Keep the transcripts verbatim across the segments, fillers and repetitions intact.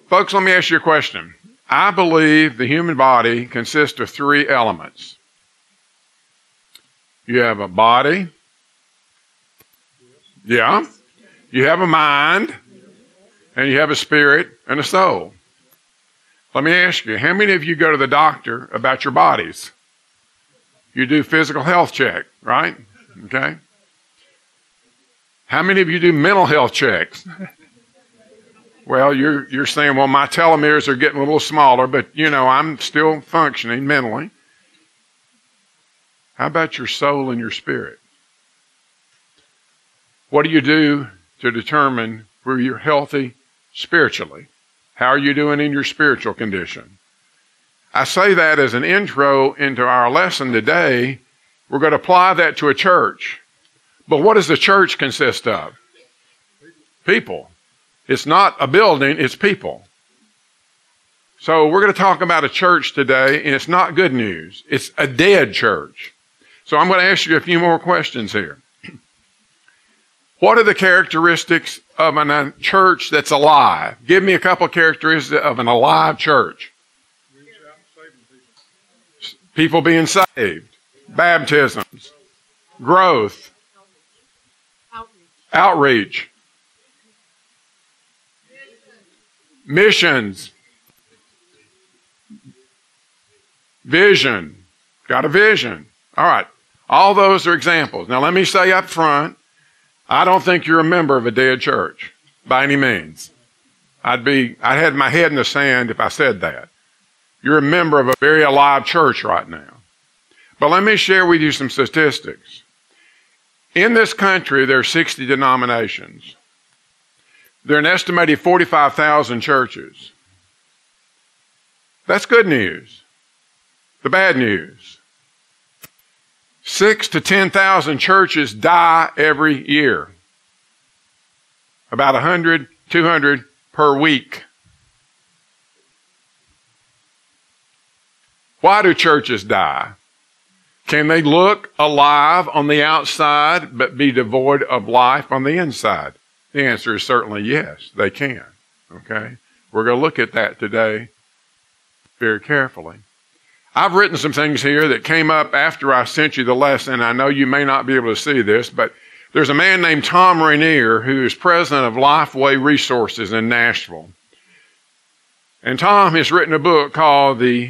Folks, let me ask you a question. I believe the human body consists of three elements. You have a body. Yeah. You have a mind. And you have a spirit and a soul. Let me ask you, how many of you go to the doctor about your bodies? You do physical health check, right? Okay. How many of you do mental health checks? Well, you're you're saying, well, my telomeres are getting a little smaller, but you know, I'm still functioning mentally. How about your soul and your spirit? What do you do to determine whether you're healthy spiritually? How are you doing in your spiritual condition? I say that as an intro into our lesson today. We're going to apply that to a church. But what does the church consist of? People. It's not a building, it's people. So we're going to talk about a church today, and it's not good news. It's a dead church. So I'm going to ask you a few more questions here. What are the characteristics of a church that's alive? Give me a couple of characteristics of an alive church. People being saved, baptisms, growth, outreach, missions, vision. Got a vision. All right. All those are examples. Now let me say up front, I don't think you're a member of a dead church by any means. I'd be, I'd have my head in the sand if I said that. You're a member of a very alive church right now. But let me share with you some statistics. In this country, there are sixty denominations. There are an estimated forty-five thousand churches. That's good news. The bad news. Six to ten thousand churches die every year. About a hundred, two hundred per week. Why do churches die? Can they look alive on the outside but be devoid of life on the inside? The answer is certainly yes, they can. Okay? We're going to look at that today very carefully. I've written some things here that came up after I sent you the lesson. I know you may not be able to see this, but there's a man named Tom Rainier who is president of Lifeway Resources in Nashville. And Tom has written a book called The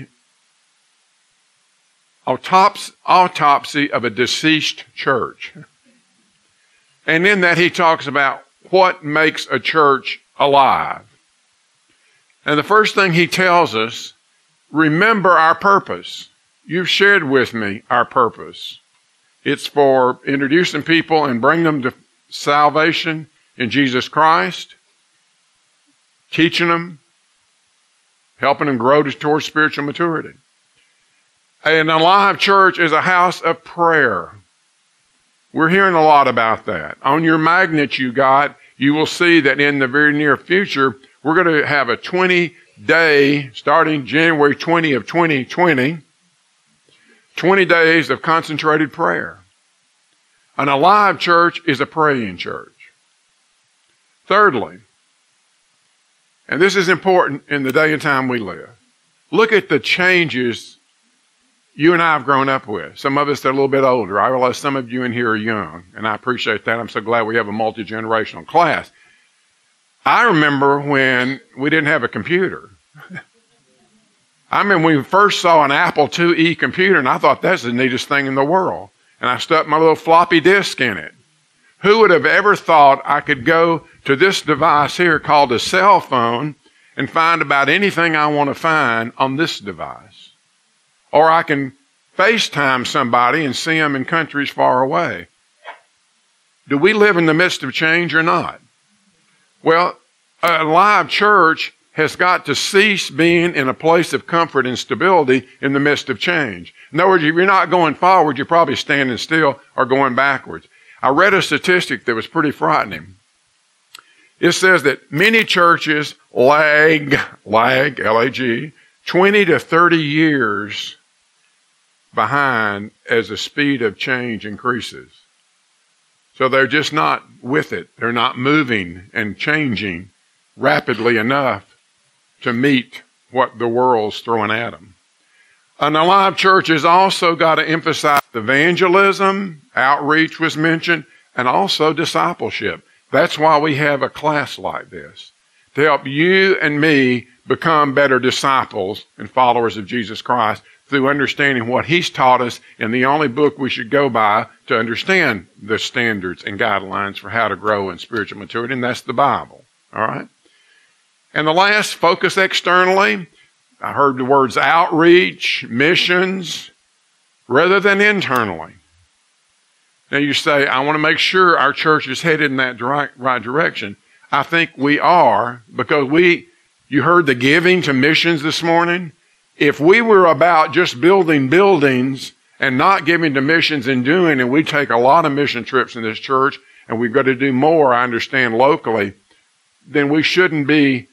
Autopsy, Autopsy of a Deceased Church. And in that he talks about what makes a church alive. And the first thing he tells us, remember our purpose. You've shared with me our purpose. It's for introducing people and bringing them to salvation in Jesus Christ, teaching them, helping them grow towards spiritual maturity. An alive church is a house of prayer. We're hearing a lot about that. On your magnet you got, you will see that in the very near future, we're going to have a twenty-day, starting January twentieth of twenty twenty, twenty days of concentrated prayer. An alive church is a praying church. Thirdly, and this is important in the day and time we live, look at the changes you and I have grown up with. Some of us are a little bit older. I realize some of you in here are young, and I appreciate that. I'm so glad we have a multi-generational class. I remember when we didn't have a computer. I remember when we first saw an Apple two E computer, and I thought that's the neatest thing in the world. And I stuck my little floppy disk in it. Who would have ever thought I could go to this device here called a cell phone and find about anything I want to find on this device? Or I can FaceTime somebody and see them in countries far away. Do we live in the midst of change or not? Well, a live church has got to cease being in a place of comfort and stability in the midst of change. In other words, if you're not going forward, you're probably standing still or going backwards. I read a statistic that was pretty frightening. It says that many churches lag, lag, L A G, twenty to thirty years behind as the speed of change increases. So they're just not with it. They're not moving and changing rapidly enough to meet what the world's throwing at them. An alive church has also got to emphasize evangelism, outreach was mentioned, and also discipleship. That's why we have a class like this, to help you and me become better disciples and followers of Jesus Christ through understanding what He's taught us in the only book we should go by to understand the standards and guidelines for how to grow in spiritual maturity, and that's the Bible. All right? And the last, focus externally. I heard the words outreach, missions, rather than internally. Now you say, I want to make sure our church is headed in that right, right direction. I think we are, because we, you heard the giving to missions this morning. If we were about just building buildings and not giving to missions and doing, and we take a lot of mission trips in this church, and we've got to do more, I understand, locally, then we shouldn't be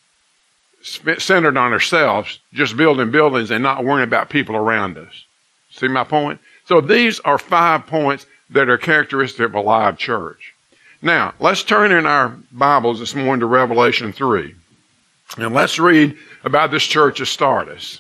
centered on ourselves, just building buildings and not worrying about people around us. See my point? So these are five points that are characteristic of a live church. Now, let's turn in our Bibles this morning to Revelation three. And let's read about this church of Sardis.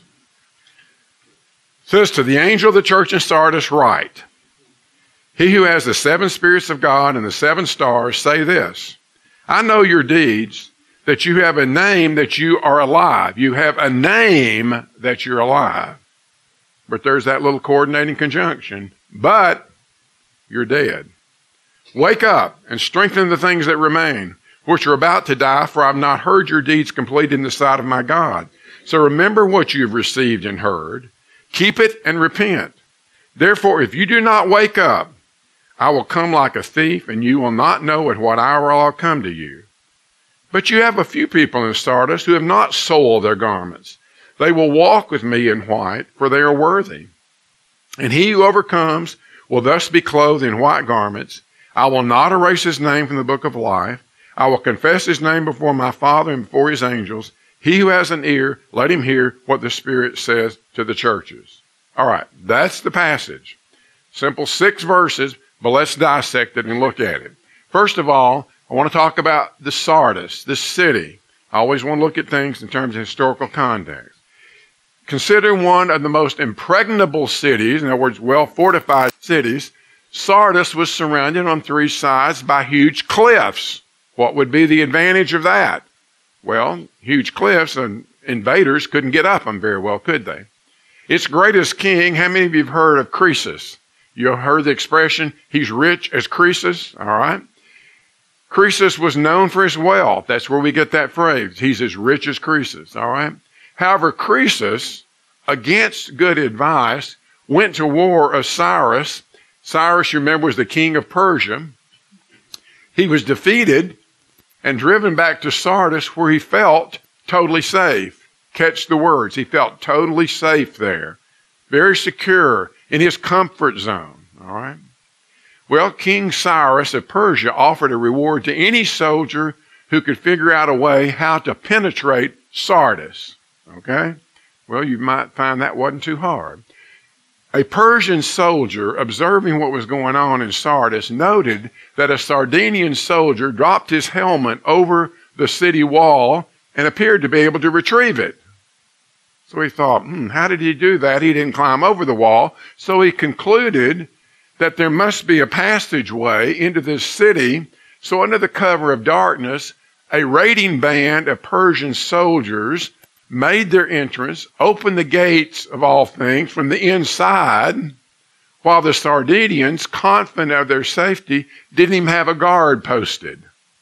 It says, to the angel of the church in Sardis write, he who has the seven spirits of God and the seven stars say this, I know your deeds, that you have a name that you are alive. You have a name that you're alive. But there's that little coordinating conjunction. But you're dead. Wake up and strengthen the things that remain, which are about to die, for I have not heard your deeds completed in the sight of my God. So remember what you've received and heard. Keep it and repent. Therefore, if you do not wake up, I will come like a thief, and you will not know at what hour I'll come to you. But you have a few people in Sardis who have not soiled their garments. They will walk with me in white, for they are worthy. And he who overcomes will thus be clothed in white garments. I will not erase his name from the book of life. I will confess his name before my Father and before his angels. He who has an ear, let him hear what the Spirit says to the churches. All right, that's the passage. Simple six verses, but let's dissect it and look at it. First of all, I want to talk about the Sardis, this city. I always want to look at things in terms of historical context. Consider one of the most impregnable cities, in other words, well-fortified cities. Sardis was surrounded on three sides by huge cliffs. What would be the advantage of that? Well, huge cliffs, and invaders couldn't get up them very well, could they? Its greatest king, how many of you have heard of Croesus? You've heard the expression, he's rich as Croesus, all right? Croesus was known for his wealth. That's where we get that phrase. He's as rich as Croesus, all right? However, Croesus, against good advice, went to war with Cyrus. Cyrus, you remember, was the king of Persia. He was defeated and driven back to Sardis, where he felt totally safe. Catch the words. He felt totally safe there. Very secure in his comfort zone, all right? Well, King Cyrus of Persia offered a reward to any soldier who could figure out a way how to penetrate Sardis. Okay? Well, you might find that wasn't too hard. A Persian soldier, observing what was going on in Sardis, noted that a Sardinian soldier dropped his helmet over the city wall and appeared to be able to retrieve it. So he thought, hmm, how did he do that? He didn't climb over the wall. So he concluded that there must be a passageway into this city. So under the cover of darkness, a raiding band of Persian soldiers made their entrance, opened the gates of all things from the inside, while the Sardinians, confident of their safety, didn't even have a guard posted.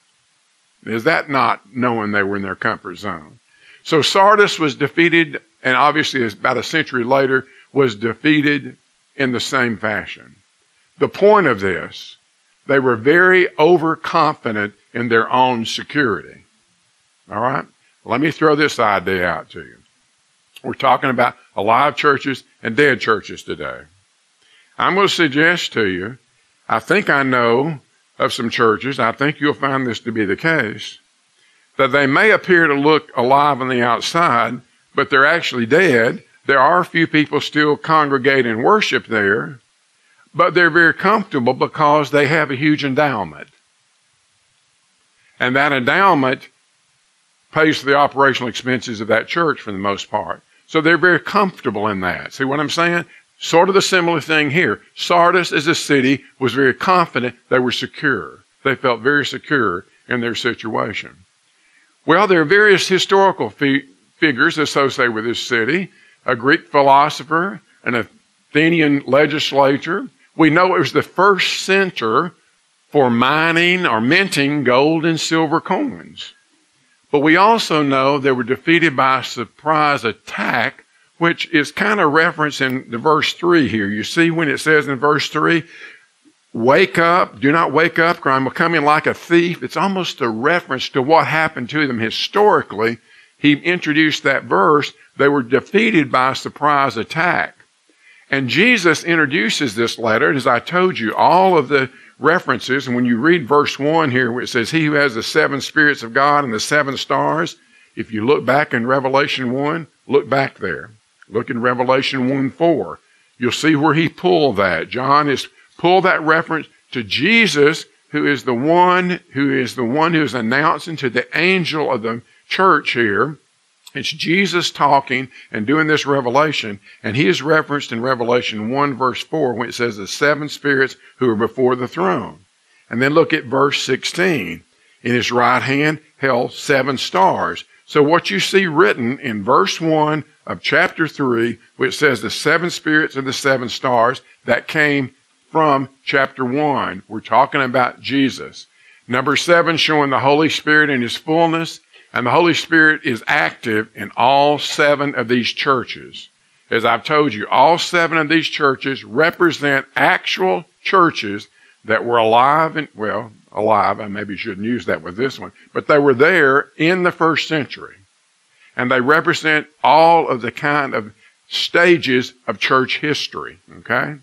Is that not knowing they were in their comfort zone? So Sardis was defeated, and obviously about a century later, was defeated in the same fashion. The point of this, they were very overconfident in their own security. All right? Let me throw this idea out to you. We're talking about alive churches and dead churches today. I'm going to suggest to you, I think I know of some churches, I think you'll find this to be the case, that they may appear to look alive on the outside, but they're actually dead. There are a few people still congregate and worship there, but they're very comfortable because they have a huge endowment. And that endowment pays for the operational expenses of that church for the most part. So they're very comfortable in that. See what I'm saying? Sort of the similar thing here. Sardis as a city was very confident they were secure. They felt very secure in their situation. Well, there are various historical fi- figures associated with this city. A Greek philosopher, an Athenian legislature. We know it was the first center for mining or minting gold and silver coins. But we also know they were defeated by a surprise attack, which is kind of referenced in the verse three here. You see when it says in verse three, wake up, do not wake up, for I'm coming like a thief. It's almost a reference to what happened to them historically. He introduced that verse. They were defeated by a surprise attack. And Jesus introduces this letter. And as I told you, all of the references, and when you read verse one here, where it says, he who has the seven spirits of God and the seven stars, if you look back in Revelation one, look back there. Look in Revelation one four. You'll see where he pulled that. John has pulled that reference to Jesus, who is the one who is the one who is announcing to the angel of the church here. It's Jesus talking and doing this revelation, and he is referenced in Revelation one verse four when it says the seven spirits who are before the throne. And then look at verse sixteen. In his right hand held seven stars. So what you see written in verse one of chapter three, which says the seven spirits and the seven stars, that came from chapter one. We're talking about Jesus. Number seven, showing the Holy Spirit in his fullness. And the Holy Spirit is active in all seven of these churches. As I've told you, all seven of these churches represent actual churches that were alive, and well, alive, I maybe shouldn't use that with this one, but they were there in the first century. And they represent all of the kind of stages of church history, okay?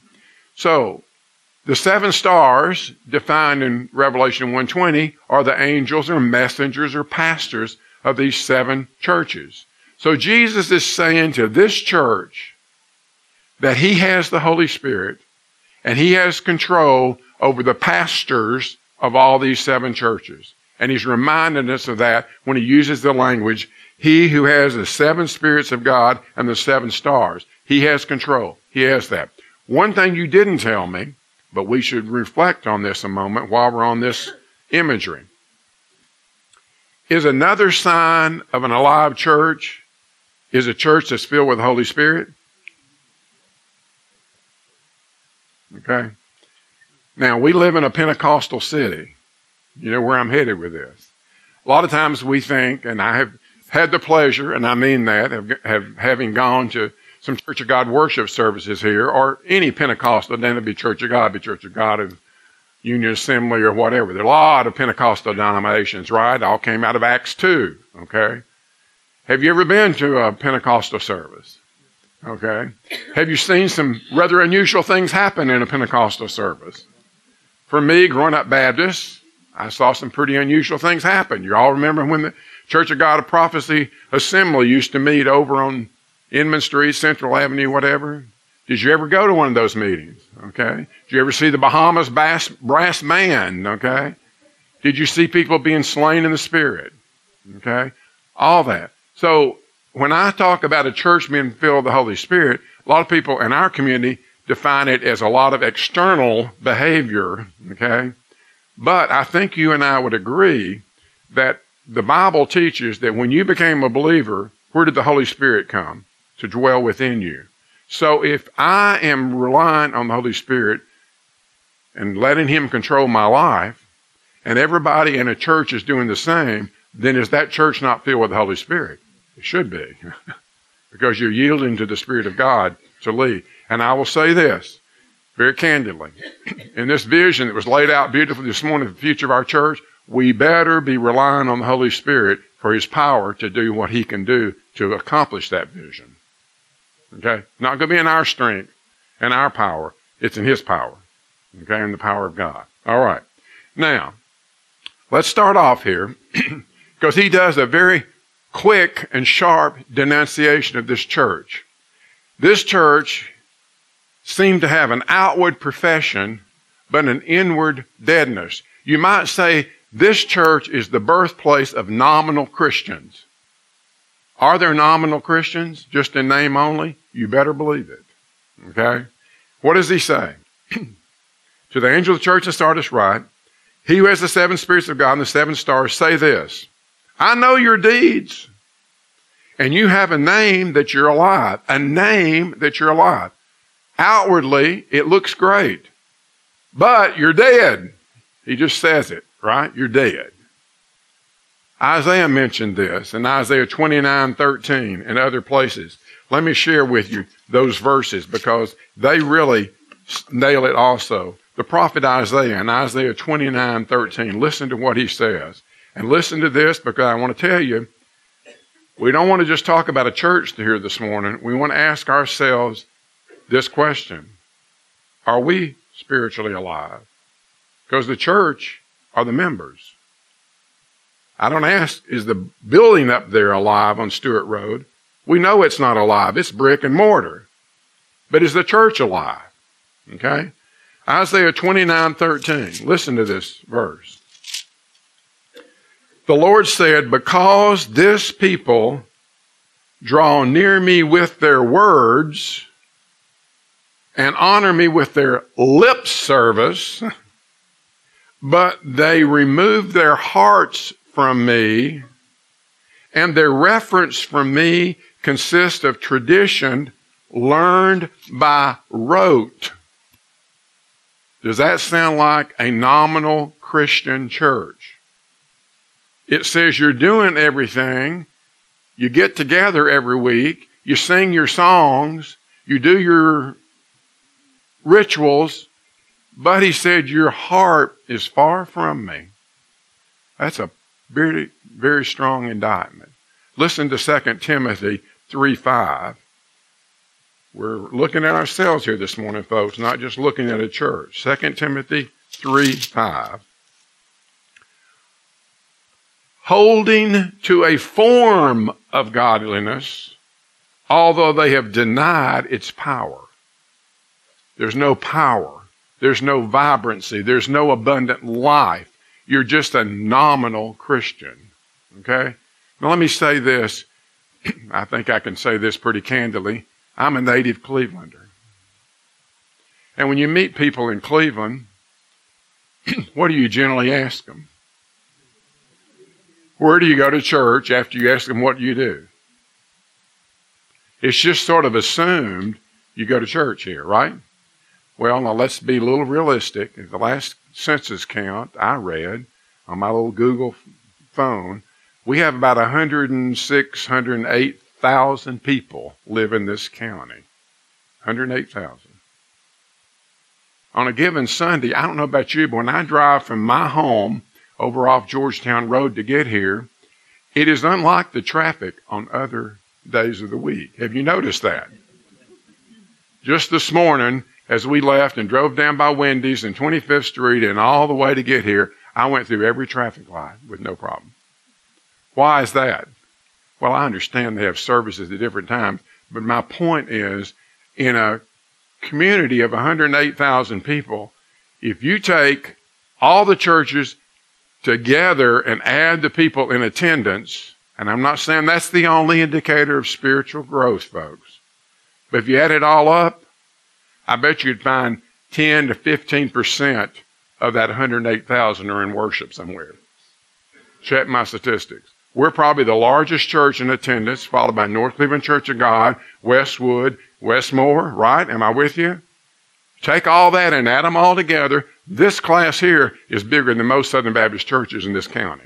So, the seven stars defined in Revelation one twenty are the angels or messengers or pastors of these seven churches. So Jesus is saying to this church that he has the Holy Spirit and he has control over the pastors of all these seven churches. And he's reminding us of that when he uses the language, he who has the seven spirits of God and the seven stars. He has control. He has that. One thing you didn't tell me, but we should reflect on this a moment while we're on this imagery. Is another sign of an alive church is a church that's filled with the Holy Spirit? Okay. Now, we live in a Pentecostal city. You know where I'm headed with this. A lot of times we think, and I have had the pleasure, and I mean that, of have, having gone to some Church of God worship services here, or any Pentecostal, then it'd be Church of God, be Church of God of Union Assembly or whatever. There are a lot of Pentecostal denominations, right? All came out of Acts two, okay? Have you ever been to a Pentecostal service? Okay. Have you seen some rather unusual things happen in a Pentecostal service? For me, growing up Baptist, I saw some pretty unusual things happen. You all remember when the Church of God of Prophecy Assembly used to meet over on Inman Street, Central Avenue, whatever? Did you ever go to one of those meetings? Okay. Did you ever see the Bahamas Bass, Brass Band? Okay. Did you see people being slain in the Spirit? Okay. All that. So when I talk about a church being filled with the Holy Spirit, a lot of people in our community define it as a lot of external behavior. Okay. But I think you and I would agree that the Bible teaches that when you became a believer, where did the Holy Spirit come? To dwell within you. So if I am relying on the Holy Spirit and letting him control my life, and everybody in a church is doing the same, then is that church not filled with the Holy Spirit? It should be. Because you're yielding to the Spirit of God to lead. And I will say this, very candidly, in this vision that was laid out beautifully this morning for the future of our church, we better be relying on the Holy Spirit for his power to do what he can do to accomplish that vision. Okay? Not going to be in our strength and our power. It's in his power. Okay? In the power of God. All right. Now, let's start off here because he does a very quick and sharp denunciation of this church. This church seemed to have an outward profession, but an inward deadness. You might say this church is the birthplace of nominal Christians. Are there nominal Christians just in name only? You better believe it. Okay? What does he say? To the angel of the church in Sardis write, he who has the seven spirits of God and the seven stars, say this, I know your deeds, and you have a name that you're alive, a name that you're alive. Outwardly, it looks great, but you're dead. He just says it, right? You're dead. Isaiah mentioned this in Isaiah twenty-nine thirteen and other places. Let me share with you those verses because they really nail it also. The prophet Isaiah in Isaiah twenty-nine thirteen, listen to what he says. And listen to this because I want to tell you, we don't want to just talk about a church here this morning. We want to ask ourselves this question. Are we spiritually alive? Because the church are the members. I don't ask, is the building up there alive on Stewart Road? We know it's not alive. It's brick and mortar. But is the church alive? Okay? Isaiah twenty-nine thirteen. Listen to this verse. The Lord said, because this people draw near me with their words and honor me with their lip service, but they remove their hearts from me, and their reference from me consists of tradition learned by rote. Does that sound like a nominal Christian church? It says you're doing everything. You get together every week. You sing your songs. You do your rituals. But he said, your heart is far from me. That's a very, very strong indictment. Listen to Second Timothy three five. We're looking at ourselves here this morning, folks, not just looking at a church. Second Timothy three five. Holding to a form of godliness, although they have denied its power. There's no power. There's no vibrancy. There's no abundant life. You're just a nominal Christian. Okay? Now let me say this. I think I can say this pretty candidly. I'm a native Clevelander. And when you meet people in Cleveland, what do you generally ask them? Where do you go to church after you ask them what do you do? It's just sort of assumed you go to church here, right? Well, now let's be a little realistic. The last census count I read on my little Google phone, we have about one hundred six, one hundred eight thousand people live in this county. one hundred eight thousand. On a given Sunday, I don't know about you, but when I drive from my home over off Georgetown Road to get here, it is unlike the traffic on other days of the week. Have you noticed that? Just this morning, as we left and drove down by Wendy's and twenty-fifth Street and all the way to get here, I went through every traffic light with no problem. Why is that? Well, I understand they have services at different times, but my point is, in a community of one hundred eight thousand people, if you take all the churches together and add the people in attendance, and I'm not saying that's the only indicator of spiritual growth, folks, but if you add it all up, I bet you'd find ten to fifteen percent of that one hundred eight thousand are in worship somewhere. Check my statistics. We're probably the largest church in attendance, followed by North Cleveland Church of God, Westwood, Westmore, right? Am I with you? Take all that and add them all together. This class here is bigger than most Southern Baptist churches in this county.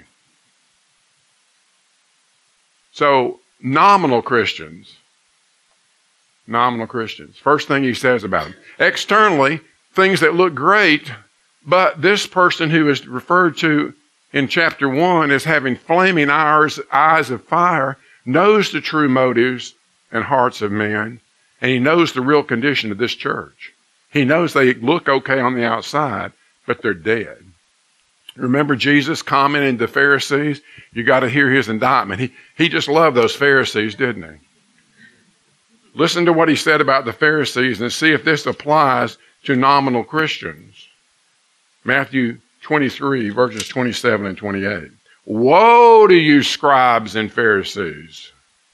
So, nominal Christians. Nominal Christians. First thing he says about them. Externally, things that look great, but this person who is referred to in chapter one as having flaming eyes, eyes of fire, knows the true motives and hearts of men, and he knows the real condition of this church. He knows they look okay on the outside, but they're dead. Remember Jesus commenting to the Pharisees? You got to hear his indictment. He, he just loved those Pharisees, didn't he? Listen to what he said about the Pharisees and see if this applies to nominal Christians. Matthew twenty-three, verses twenty-seven and twenty-eight. Woe to you, scribes and Pharisees,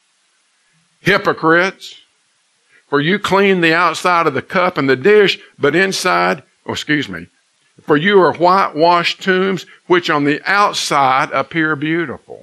hypocrites! For you clean the outside of the cup and the dish, but inside, oh, excuse me, for you are whitewashed tombs, which on the outside appear beautiful.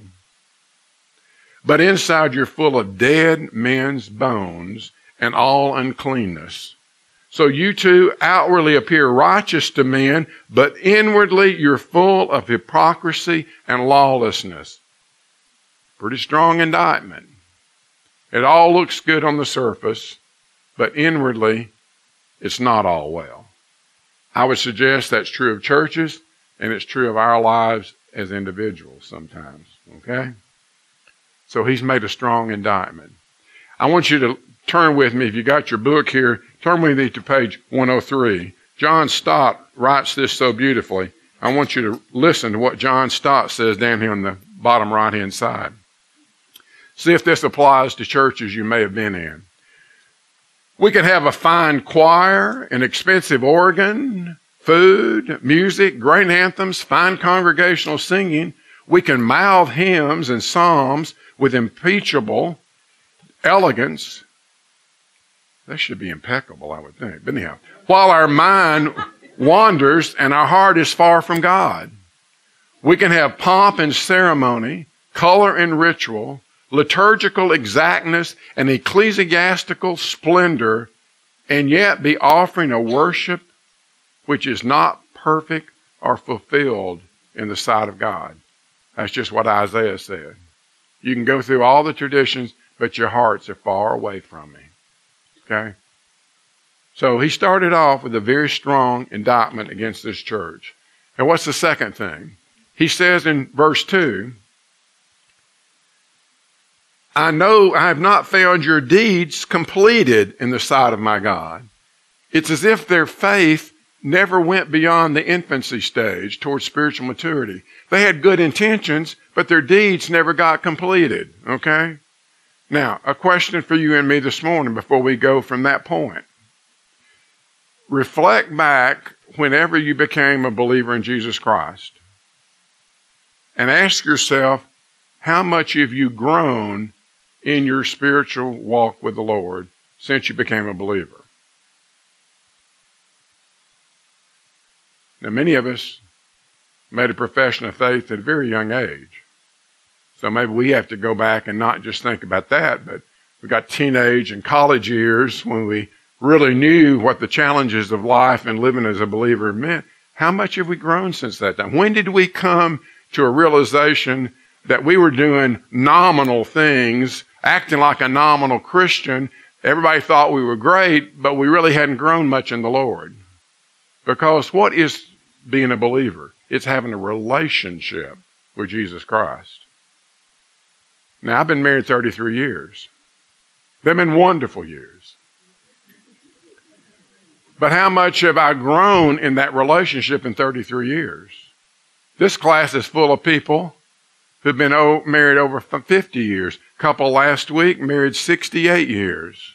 But inside you're full of dead men's bones and all uncleanness. So you too outwardly appear righteous to men, but inwardly you're full of hypocrisy and lawlessness. Pretty strong indictment. It all looks good on the surface, but inwardly it's not all well. I would suggest that's true of churches, and it's true of our lives as individuals sometimes, okay? So he's made a strong indictment. I want you to turn with me, if you got your book here, turn with me to page one oh three. John Stott writes this so beautifully. I want you to listen to what John Stott says down here on the bottom right-hand side. See if this applies to churches you may have been in. We could have a fine choir, an expensive organ, food, music, great anthems, fine congregational singing. We can mouth hymns and psalms with impeachable elegance. That should be impeccable, I would think. But anyhow, while our mind wanders and our heart is far from God. We can have pomp and ceremony, color and ritual, liturgical exactness, and ecclesiastical splendor, and yet be offering a worship which is not perfect or fulfilled in the sight of God. That's just what Isaiah said. You can go through all the traditions, but your hearts are far away from me. Okay? So he started off with a very strong indictment against this church. And what's the second thing? He says in verse two, I know I have not found your deeds completed in the sight of my God. It's as if their faith never went beyond the infancy stage towards spiritual maturity. They had good intentions, but their deeds never got completed. Okay? Now, a question for you and me this morning before we go from that point. Reflect back whenever you became a believer in Jesus Christ and ask yourself, how much have you grown in your spiritual walk with the Lord since you became a believer? Now, many of us made a profession of faith at a very young age. So maybe we have to go back and not just think about that, but we got teenage and college years when we really knew what the challenges of life and living as a believer meant. How much have we grown since that time? When did we come to a realization that we were doing nominal things, acting like a nominal Christian? Everybody thought we were great, but we really hadn't grown much in the Lord. Because what is being a believer? It's having a relationship with Jesus Christ. Now, I've been married thirty-three years. They've been wonderful years. But how much have I grown in that relationship in thirty-three years? This class is full of people who've been o- married over fifty years. Couple last week married sixty-eight years.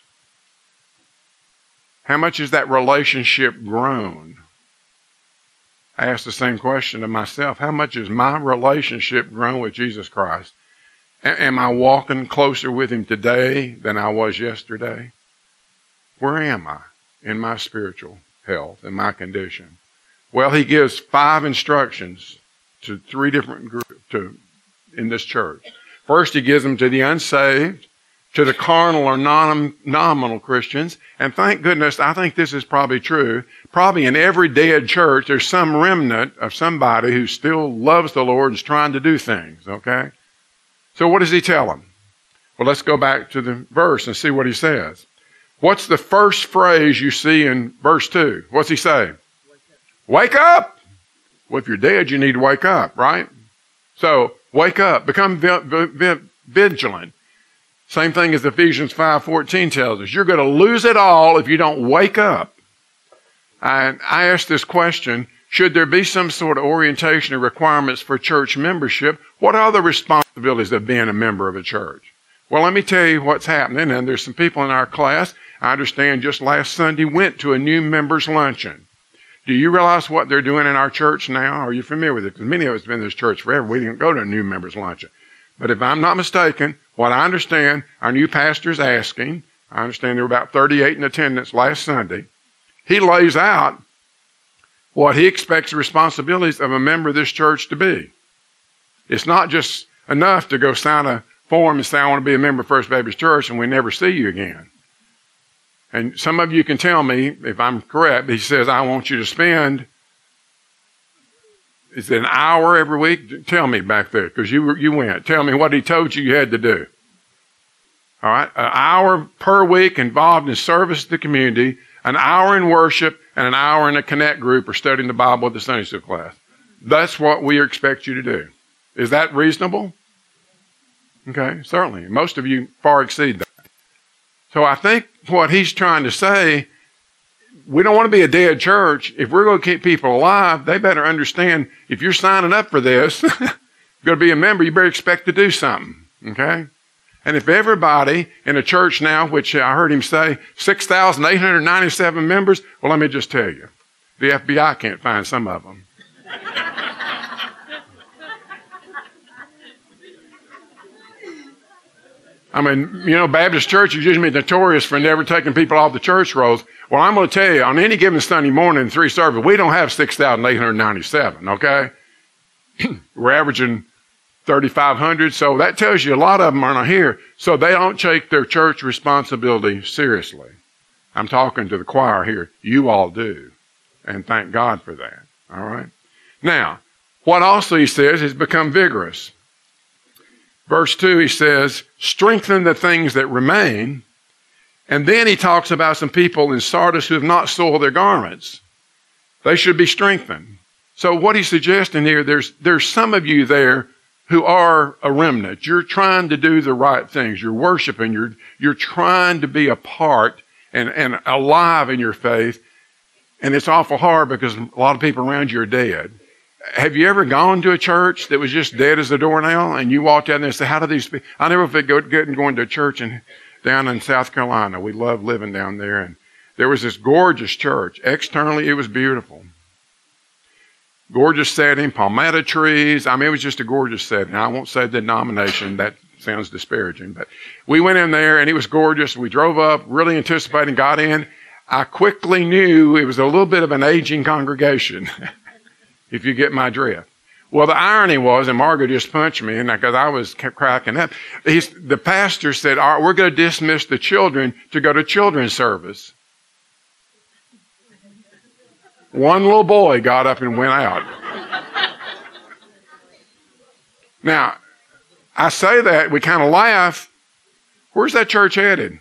How much has that relationship grown? I asked the same question to myself. How much has my relationship grown with Jesus Christ? A- am I walking closer with him today than I was yesterday? Where am I in my spiritual health, in my condition? Well, he gives five instructions to three different groups to, in this church. First, he gives them to the unsaved, to the carnal or non, nominal Christians. And thank goodness, I think this is probably true. Probably in every dead church, there's some remnant of somebody who still loves the Lord and is trying to do things, okay? So what does he tell them? Well, let's go back to the verse and see what he says. What's the first phrase you see in verse two? What's he say? Wake up. Wake up! Well, if you're dead, you need to wake up, right? So, wake up. Become vi- vi- vigilant. Same thing as Ephesians five fourteen tells us. You're going to lose it all if you don't wake up. And I asked this question, should there be some sort of orientation or requirements for church membership? What are the responsibilities of being a member of a church? Well, let me tell you what's happening. And there's some people in our class, I understand just last Sunday, went to a new members luncheon. Do you realize what they're doing in our church now? Are you familiar with it? Because many of us have been in this church forever. We didn't go to a new members luncheon. But if I'm not mistaken, what I understand our new pastor is asking, I understand there were about thirty-eight in attendance last Sunday. He lays out what he expects the responsibilities of a member of this church to be. It's not just enough to go sign a form and say, I want to be a member of First Baptist Church, and we never see you again. And some of you can tell me, if I'm correct, he says, I want you to spend, is it an hour every week? Tell me back there, because you, you went. Tell me what he told you you had to do. All right, an hour per week involved in service to the community, an hour in worship, and an hour in a connect group or studying the Bible with the Sunday school class. That's what we expect you to do. Is that reasonable? Okay, certainly. Most of you far exceed that. So I think what he's trying to say, we don't want to be a dead church. If we're going to keep people alive, they better understand if you're signing up for this, you're going to be a member, you better expect to do something. Okay? And if everybody in a church now, which I heard him say, six thousand eight hundred ninety-seven members, well, let me just tell you, the F B I can't find some of them. I mean, you know, Baptist church is usually notorious for never taking people off the church rolls. Well, I'm going to tell you, on any given Sunday morning in three services, we don't have six thousand eight hundred ninety-seven, okay? We're averaging thirty-five hundred, so that tells you a lot of them are not here. So they don't take their church responsibility seriously. I'm talking to the choir here. You all do, and thank God for that, all right? Now, what also he says is become vigorous. Verse two, he says, strengthen the things that remain. And then he talks about some people in Sardis who have not soiled their garments. They should be strengthened. So what he's suggesting here, there's, there's some of you there who are a remnant. You're trying to do the right things. You're worshiping. You're, you're trying to be a part and, and alive in your faith. And it's awful hard because a lot of people around you are dead. Have you ever gone to a church that was just dead as a doornail and you walked out there and said, how do these people, I never forget going to a church in, down in South Carolina. We loved living down there. And there was this gorgeous church. Externally, it was beautiful. Gorgeous setting, palmetto trees. I mean, it was just a gorgeous setting. I won't say the denomination. That sounds disparaging. But we went in there and it was gorgeous. We drove up, really anticipating, got in. I quickly knew it was a little bit of an aging congregation. If you get my drift. Well, the irony was, and Margaret just punched me, and because I was kept cracking up, he's, the pastor said, all right, we're going to dismiss the children to go to children's service. One little boy got up and went out. Now, I say that, we kind of laugh. Where's that church headed?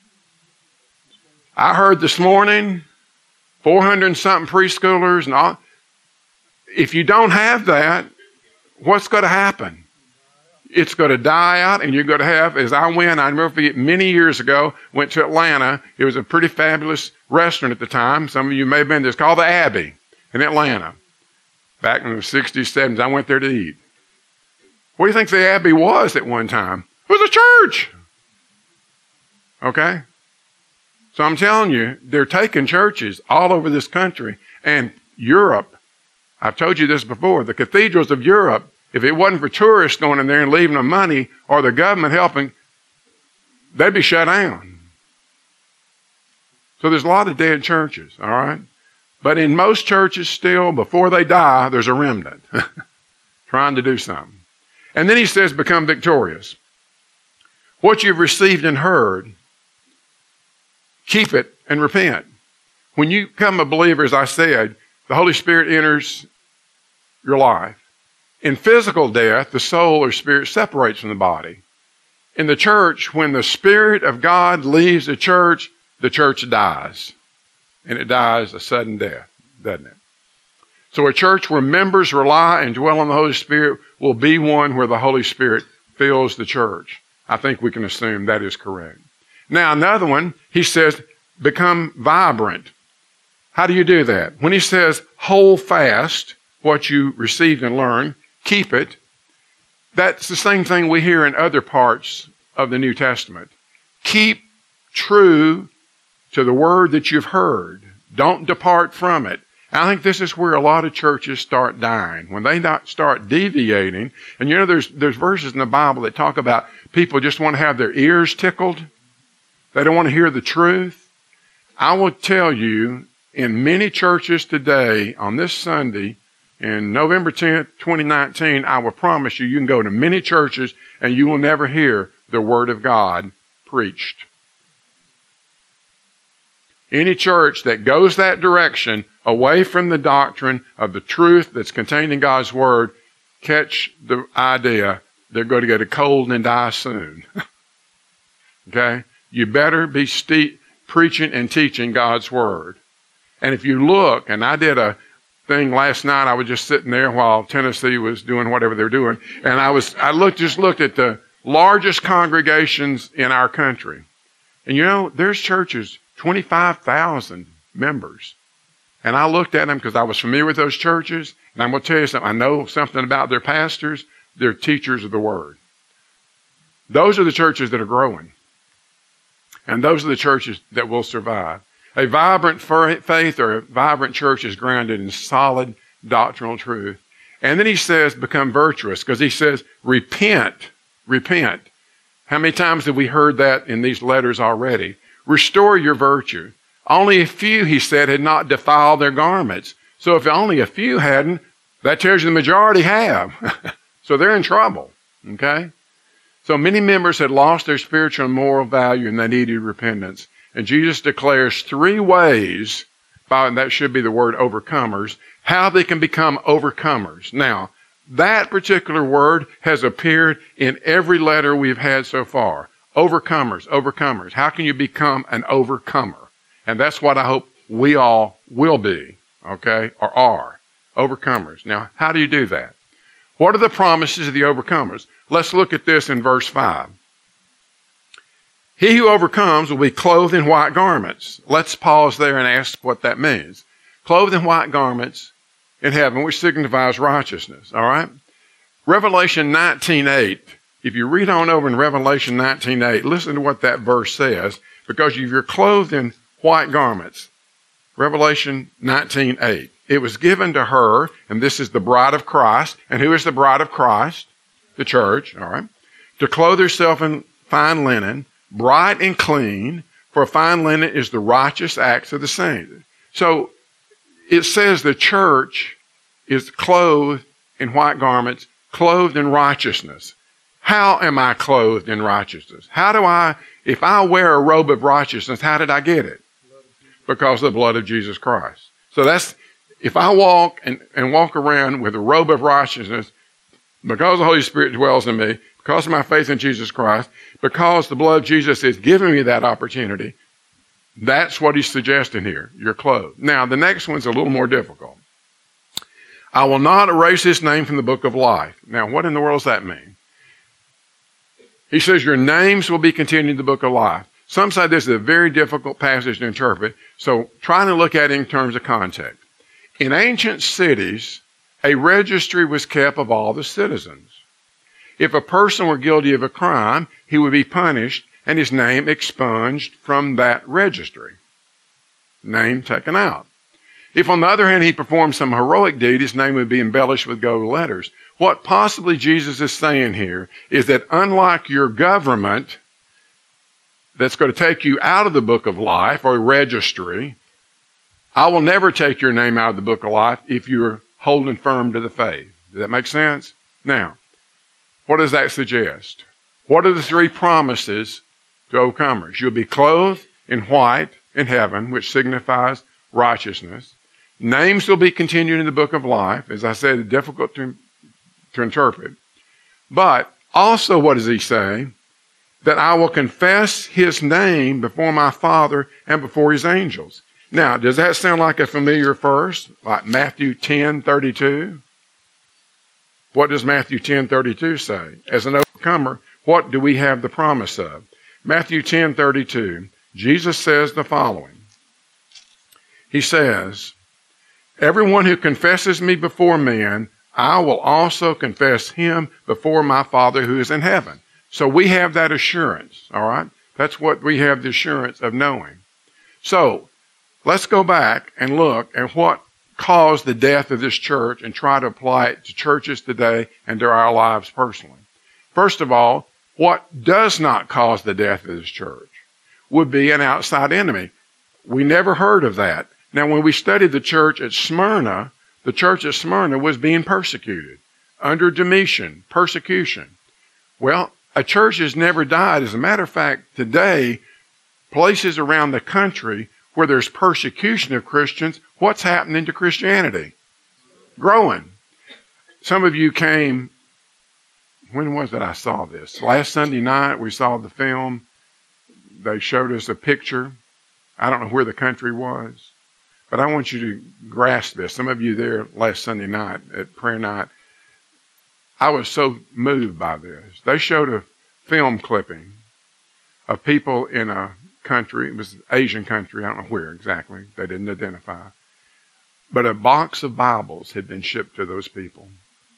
I heard this morning, four hundred and something preschoolers and all. If you don't have that, what's going to happen? It's going to die out, and you're going to have, as I went, I remember many years ago, went to Atlanta. It was a pretty fabulous restaurant at the time. Some of you may have been there. It's called the Abbey in Atlanta. Back in the sixties, seventies, I went there to eat. What do you think the Abbey was at one time? It was a church. Okay? So I'm telling you, they're taking churches all over this country and Europe. I've told you this before. The cathedrals of Europe, if it wasn't for tourists going in there and leaving them money or the government helping, they'd be shut down. So there's a lot of dead churches, all right? But in most churches still, before they die, there's a remnant trying to do something. And then he says, become victorious. What you've received and heard, keep it and repent. When you become a believer, as I said, the Holy Spirit enters your life. In physical death, the soul or spirit separates from the body. In the church, when the Spirit of God leaves the church, the church dies. And it dies a sudden death, doesn't it? So a church where members rely and dwell on the Holy Spirit will be one where the Holy Spirit fills the church. I think we can assume that is correct. Now, another one, he says, become vibrant. How do you do that? When he says, hold fast what you received and learned, keep it, that's the same thing we hear in other parts of the New Testament. Keep true to the word that you've heard. Don't depart from it. I think this is where a lot of churches start dying, when they not start deviating. And you know, there's there's verses in the Bible that talk about people just want to have their ears tickled. They don't want to hear the truth. I will tell you, in many churches today, on this Sunday, in November tenth, twenty nineteen, I will promise you, you can go to many churches and you will never hear the Word of God preached. Any church that goes that direction, away from the doctrine of the truth that's contained in God's Word, catch the idea they're going to get a cold and die soon. Okay? You better be steep, preaching and teaching God's Word. And if you look, and I did a thing last night, I was just sitting there while Tennessee was doing whatever they're doing, and I was I looked just looked at the largest congregations in our country. And you know, there's churches, twenty-five thousand members. And I looked at them because I was familiar with those churches. And I'm going to tell you something. I know something about their pastors. They're teachers of the Word. Those are the churches that are growing. And those are the churches that will survive. A vibrant faith or a vibrant church is grounded in solid doctrinal truth. And then he says, become virtuous, because he says, repent, repent. How many times have we heard that in these letters already? Restore your virtue. Only a few, he said, had not defiled their garments. So if only a few hadn't, that tells you the majority have. So they're in trouble, okay? So many members had lost their spiritual and moral value and they needed repentance. And Jesus declares three ways, by, that should be the word overcomers, how they can become overcomers. Now, that particular word has appeared in every letter we've had so far. Overcomers, overcomers. How can you become an overcomer? And that's what I hope we all will be, okay, or are, overcomers. Now, how do you do that? What are the promises of the overcomers? Let's look at this in verse five. He who overcomes will be clothed in white garments. Let's pause there and ask what that means. Clothed in white garments in heaven, which signifies righteousness, all right? Revelation nineteen eight. If you read on over in Revelation nineteen eight, listen to what that verse says, because if you're clothed in white garments, Revelation nineteen eight. It was given to her, and this is the bride of Christ. And who is the bride of Christ? The church, all right? To clothe herself in fine linen, bright and clean, for fine linen is the righteous acts of the saints. So it says the church is clothed in white garments, clothed in righteousness. How am I clothed in righteousness? How do I, if I wear a robe of righteousness, how did I get it? Because of the blood of Jesus Christ. So that's, if I walk and, and walk around with a robe of righteousness, because the Holy Spirit dwells in me, because of my faith in Jesus Christ, because the blood of Jesus is giving me that opportunity, that's what he's suggesting here. You're clothed. Now, the next one's a little more difficult. I will not erase his name from the book of life. Now, what in the world does that mean? He says your names will be continued in the book of life. Some say this is a very difficult passage to interpret, so trying to look at it in terms of context. In ancient cities, a registry was kept of all the citizens. If a person were guilty of a crime, he would be punished and his name expunged from that registry. Name taken out. If, on the other hand, he performed some heroic deed, his name would be embellished with gold letters. What possibly Jesus is saying here is that unlike your government that's going to take you out of the book of life or registry, I will never take your name out of the book of life if you're holding firm to the faith. Does that make sense? Now, what does that suggest? What are the three promises to overcomers? You'll be clothed in white in heaven, which signifies righteousness. Names will be continued in the book of life. As I said, it's difficult to, to interpret. But also, what does he say? That I will confess his name before my Father and before his angels. Now, does that sound like a familiar verse, like Matthew ten thirty-two? What does Matthew ten thirty-two say? As an overcomer, what do we have the promise of? Matthew ten thirty-two, Jesus says the following. He says, everyone who confesses me before men, I will also confess him before my Father who is in heaven. So we have that assurance, all right? That's what we have the assurance of knowing. So let's go back and look at what caused the death of this church and try to apply it to churches today and to our lives personally. First of all, what does not cause the death of this church would be an outside enemy. We never heard of that. Now, when we studied the church at Smyrna, the church at Smyrna was being persecuted under Domitian, persecution. Well, a church has never died. As a matter of fact, today, places around the country where there's persecution of Christians, what's happening to Christianity? Growing. Some of you came, when was it I saw this? Last Sunday night, we saw the film. They showed us a picture. I don't know where the country was, but I want you to grasp this. Some of you there last Sunday night at prayer night, I was so moved by this. They showed a film clipping of people in a country. It was an Asian country. I don't know where exactly. They didn't identify. But a box of Bibles had been shipped to those people.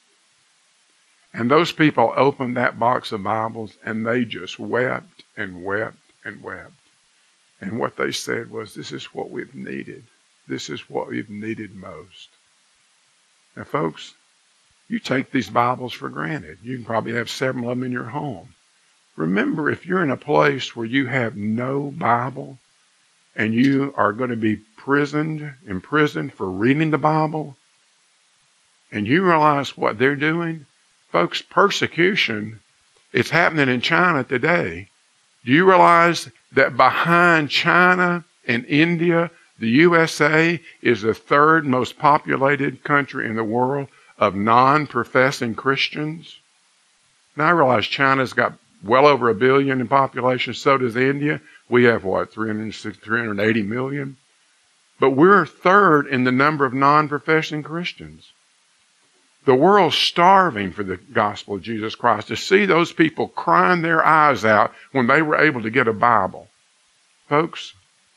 And those people opened that box of Bibles and they just wept and wept and wept. And what they said was, this is what we've needed. This is what we've needed most. Now, folks, you take these Bibles for granted. You can probably have several of them in your home. Remember, if you're in a place where you have no Bible and you are going to be prisoned, imprisoned for reading the Bible, and you realize what they're doing, folks, persecution is happening in China today. Do you realize that behind China and India, the U S A is the third most populated country in the world of non-professing Christians? Now I realize China's got well over a billion in population, so does India. We have what, three hundred sixty, three hundred eighty million? But we're third in the number of non-professing Christians. The world's starving for the gospel of Jesus Christ. To see those people crying their eyes out when they were able to get a Bible. Folks,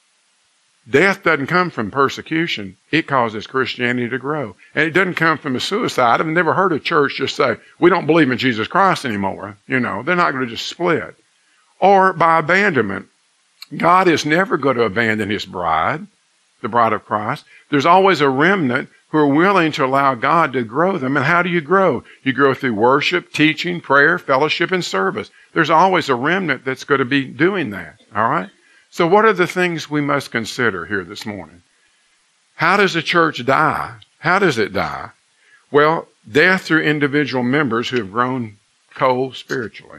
death doesn't come from persecution. It causes Christianity to grow. And it doesn't come from a suicide. I've never heard a church just say, we don't believe in Jesus Christ anymore. You know, they're not going to just split. Or by abandonment. God is never going to abandon his bride, the bride of Christ. There's always a remnant who are willing to allow God to grow them. And how do you grow? You grow through worship, teaching, prayer, fellowship, and service. There's always a remnant that's going to be doing that. All right? So what are the things we must consider here this morning? How does a church die? How does it die? Well, death through individual members who have grown cold spiritually.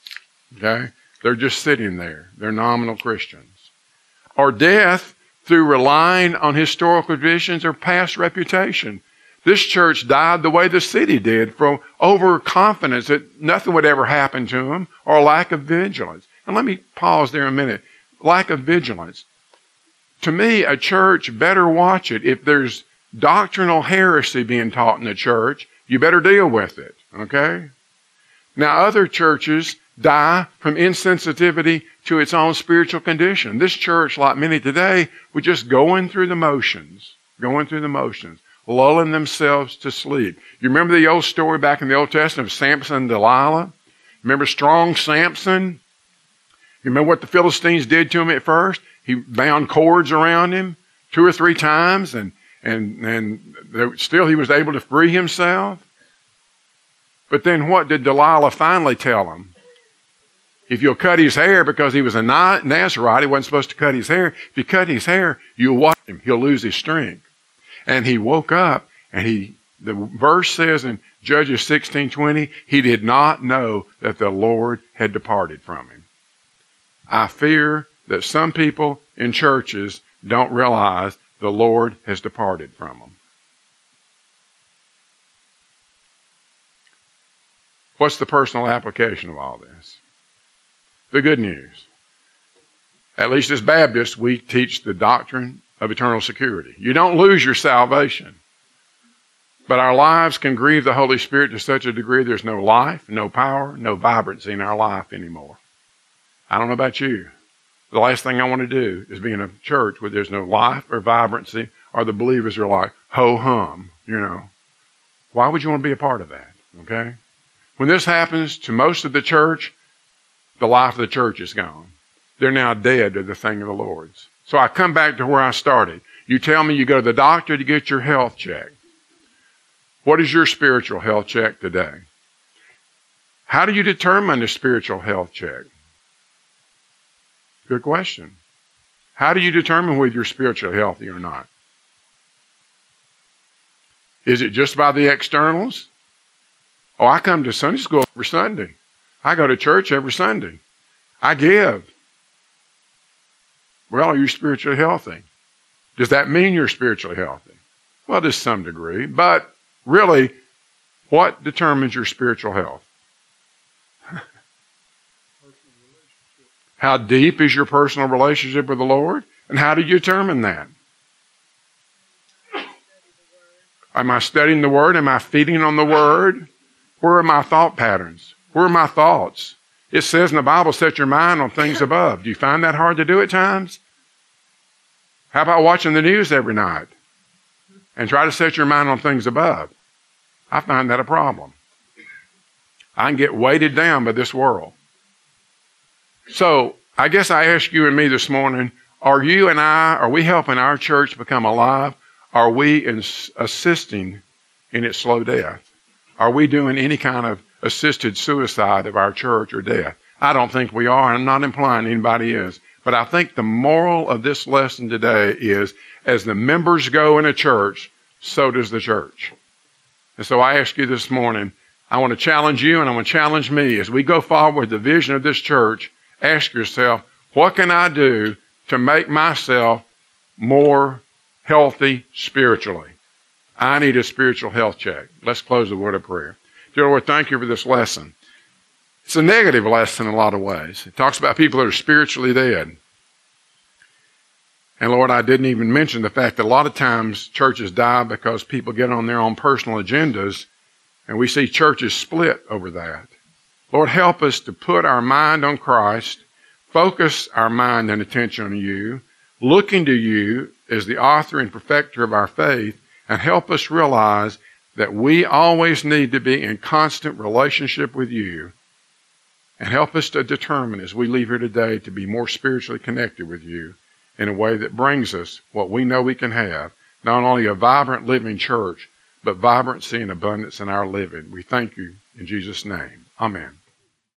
Okay? They're just sitting there. They're nominal Christians. Or death through relying on historical traditions or past reputation. This church died the way the city did, from overconfidence that nothing would ever happen to them, or lack of vigilance. And let me pause there a minute. Lack of vigilance. To me, a church better watch it. If there's doctrinal heresy being taught in the church, you better deal with it, okay? Now, other churches die from insensitivity to its own spiritual condition. This church, like many today, was just going through the motions, going through the motions, lulling themselves to sleep. You remember the old story back in the Old Testament of Samson and Delilah? Remember strong Samson? You remember what the Philistines did to him at first? He bound cords around him two or three times, and and and there, still he was able to free himself. But then what did Delilah finally tell him? If you'll cut his hair, because he was a Nazarite, he wasn't supposed to cut his hair. If you cut his hair, you'll watch him. He'll lose his strength. And he woke up, and he, the verse says in Judges sixteen twenty, he did not know that the Lord had departed from him. I fear that some people in churches don't realize the Lord has departed from them. What's the personal application of all this? The good news. At least as Baptists, we teach the doctrine of eternal security. You don't lose your salvation. But our lives can grieve the Holy Spirit to such a degree there's no life, no power, no vibrancy in our life anymore. I don't know about you. The last thing I want to do is be in a church where there's no life or vibrancy, or the believers are like, ho-hum, you know. Why would you want to be a part of that, okay? When this happens to most of the church, the life of the church is gone. They're now dead to the thing of the Lord's. So I come back to where I started. You tell me you go to the doctor to get your health checked. What is your spiritual health check today? How do you determine a spiritual health check? Good question. How do you determine whether you're spiritually healthy or not? Is it just by the externals? Oh, I come to Sunday school every Sunday. I go to church every Sunday. I give. Well, are you spiritually healthy? Does that mean you're spiritually healthy? Well, to some degree. But really, what determines your spiritual health? How deep is your personal relationship with the Lord? And how do you determine that? Am I studying the Word? Am I feeding on the Word? Where are my thought patterns? Where are my thoughts? It says in the Bible, set your mind on things above. Do you find that hard to do at times? How about watching the news every night and try to set your mind on things above? I find that a problem. I can get weighted down by this world. So I guess I ask you and me this morning, are you and I, are we helping our church become alive? Are we in, assisting in its slow death? Are we doing any kind of assisted suicide of our church or death? I don't think we are, and I'm not implying anybody is. But I think the moral of this lesson today is, as the members go in a church, so does the church. And so I ask you this morning, I want to challenge you and I want to challenge me as we go forward with the vision of this church. Ask yourself, what can I do to make myself more healthy spiritually? I need a spiritual health check. Let's close the word of prayer. Dear Lord, thank you for this lesson. It's a negative lesson in a lot of ways. It talks about people that are spiritually dead. And Lord, I didn't even mention the fact that a lot of times churches die because people get on their own personal agendas, and we see churches split over that. Lord, help us to put our mind on Christ, focus our mind and attention on you, looking to you as the author and perfecter of our faith, and help us realize that we always need to be in constant relationship with you, and help us to determine as we leave here today to be more spiritually connected with you in a way that brings us what we know we can have, not only a vibrant living church, but vibrancy and abundance in our living. We thank you in Jesus' name. Amen.